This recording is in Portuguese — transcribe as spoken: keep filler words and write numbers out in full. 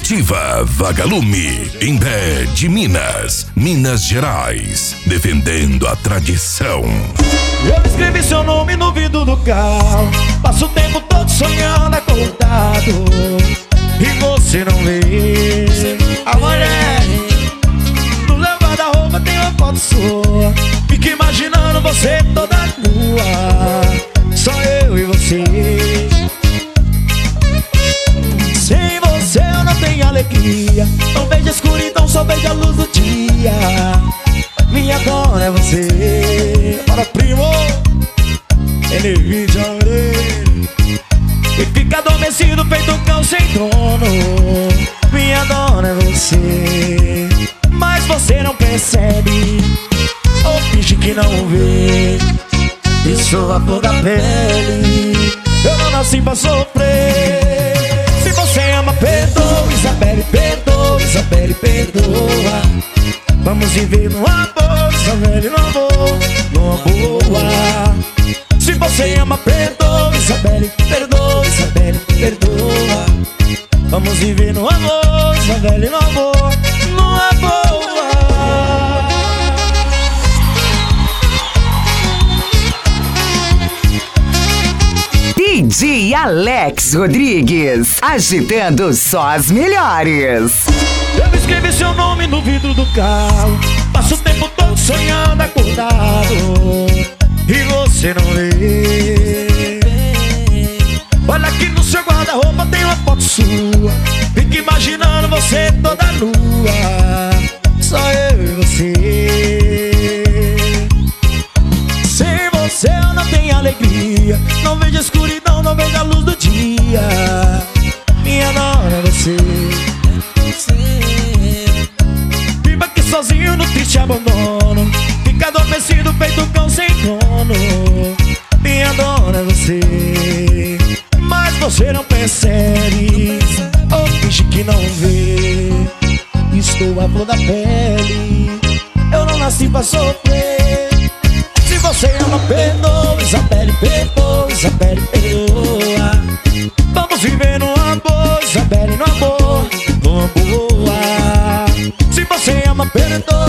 Comitiva Vagalume, Imbé de Minas, Minas Gerais, defendendo a tradição. Eu escrevi seu nome no vidro do carro, passo o tempo todo sonhando acordado, e você não vê. A mulher no meu guarda-roupa tem uma foto sua, fico imaginando você toda nua, só eu e você. Sem você eu não tenho alegria, não vejo a escuridão, só vejo a luz do dia. Minha dona é você. Para primo, ele vídeo e fica adormecido feito um cão sem dono. Minha dona é você, mas você não percebe, ou finge que não vê. E sou a flor da pele, eu não nasci pra sofrer. Se você ama, perdoa, Isabelle, perdoa, Isabelle, perdoa. Vamos viver no amor, Isabelle, no amor, numa boa. Se você ama, perdoa, Isabelle, perdoa, Isabelle, perdoa. Vamos viver no amor, Isabelle, no amor, numa boa. D J Alex Rodrigues, agitando só as melhores. Eu escrevi seu nome no vidro do carro, passo o tempo todo sonhando acordado, e você não vê. Olha aqui no seu guarda-roupa tem uma foto sua, fico imaginando você toda nua, só eu e você. Sem você eu não tenho alegria, não vejo a escuridão, não vejo a luz do dia. Minha dona é você. Viva aqui sozinho no triste abandono, fica adormecido feito cão sem dono. Minha dona é você, mas você não percebe, ou finge que não vê. Estou a flor da pele, eu não nasci pra sofrer. Se você ama, perdoa, Isabelle, perdoa, Isabelle, perdoa. Vamos viver no amor, Isabelle, no amor, numa boa. Se você ama, perdoa,